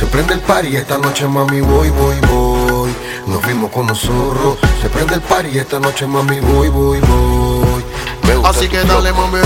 prende el party esta noche, mami, voy. Nos vimos con nosotros. Se prende el party esta noche, mami, voy. Así que dale, mami,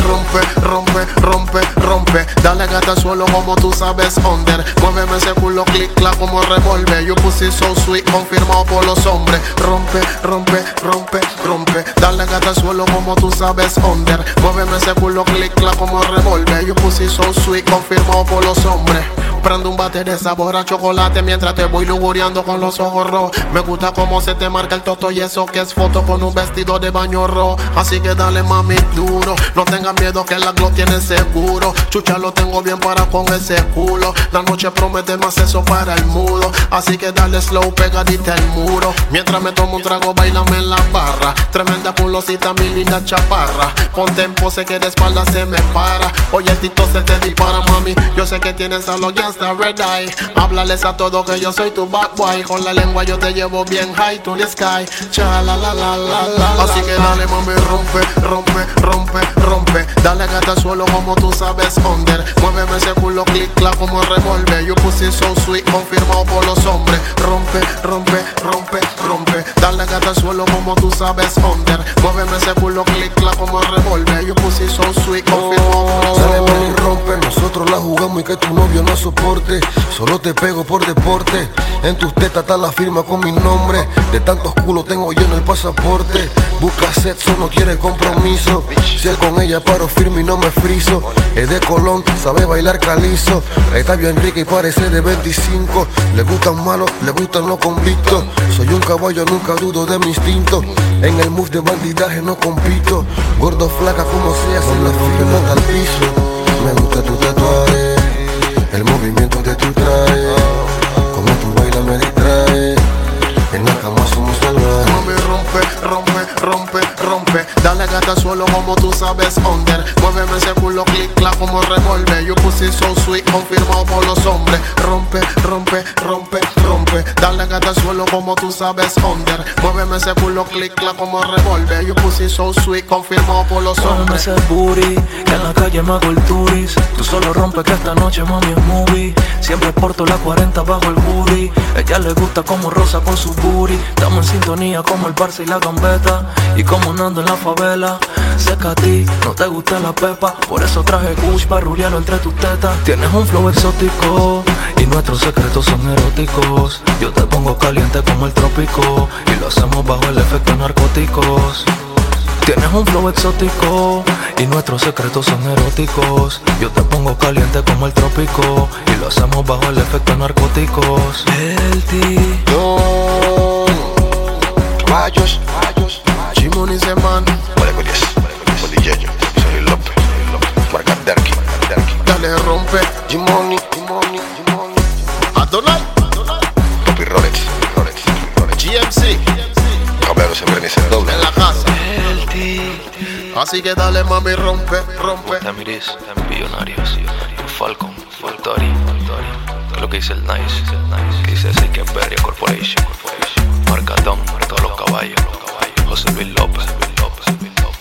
rompe. Dale gata al suelo como tú sabes, under. Muéveme ese culo, click, clap como revólver. You pussy so sweet, confirmado por los hombres. Rompe. Dale gata al suelo como tú sabes, under. Muéveme ese culo, click, clap como revólver. You pussy so sweet, confirmado por los hombres. Prendo un bate de sabor a chocolate mientras te voy lugureando con los ojos rojos. Me gusta cómo se te marca el toto y eso que es foto con un vestido de baño rojo. Así que dale, mami, duro. No tengas miedo que la glow tiene seguro. Chucha, lo tengo bien para con ese culo. La noche promete más eso para el mudo. Así que dale slow, pegadita al muro. Mientras me tomo un trago, bailame en la barra. Tremenda culosita, mi linda chaparra. Ponte en pose que de espalda se me para. Oye, el tito se te dispara, mami. Yo sé que tienes a los gangsta red eye. Háblales a todos que yo soy tu bad boy. Con la lengua yo te llevo bien high to the sky. Cha la la la la la. Así que dale, mami, rompe. Dale gata al suelo como tú sabes, under. Muéveme ese culo, click, clap como revólver. You pussy so sweet, confirmado por los hombres. Rompe. Dale gata al suelo como tú sabes, under. Muéveme ese culo, click, clap como revólver. You pussy so sweet, confirmado por los Dale, hombres. mami, rompe. Nosotros la jugamos y que tu novio no soporte. Solo te pego por deporte. En tus tetas está la firma con mi nombre. De tantos culos tengo lleno el pasaporte. Busca sexo, no quiere compromiso. Si es con ella paro firme y no me friso. Es de Colón, sabe bailar calizo. Está bien rica y parece de 25. Le gustan malos, le gustan los convictos. Soy un caballo, nunca dudo de mi instinto. En el move de bandidaje no compito. Gordo, flaca, como sea, se la firma hasta el piso. Me gusta tu tatuaje, el movimiento de tu traje. Como tú bailas me distrae. En la cama somos salvajes. Mami, rompe. Dale gata al suelo como tú sabes, under. Muéveme ese culo, click, clap como revólver. You pussy so sweet, confirmado por los hombres. Rompe. Dale gata al suelo como tú sabes, under. Muéveme ese culo, click, clap como revólver. You pussy so sweet, confirmado por los Muéveme hombres. ese booty, que en la calle me hago el turis. Tú solo rompes que esta noche, mami, es movie. Siempre porto la 40 bajo el hoodie. Ella le gusta como rosa con su booty. Estamos en sintonía como el Barça y la Gambeta. Y como Nando en la favela. Sé que a ti no te gusta la pepa. Por eso traje Gucci para rullarlo entre tus tetas. Tienes un flow exótico y nuestros secretos son eróticos. Yo te pongo caliente como el trópico y lo hacemos bajo el efecto de narcóticos. Tienes un flow exótico y nuestros secretos son eróticos. Yo te pongo caliente como el trópico y lo hacemos bajo el efecto de narcóticos. El Don Rayos, Jimón y Zeman. Con DJ Sergio López, marca Derky. Dale, rompe. Jimoni. Adonai. Copy Rolex. GMC. Caballero siempre ni se doble. En la casa. Así que dale, mami, rompe. Tamiris, Millonarios, Falcon, Tori. ¿Qué es lo que dice el Nice? Que dice Seike Beria Corporation. Marca Don, todos los caballos. José Luis López.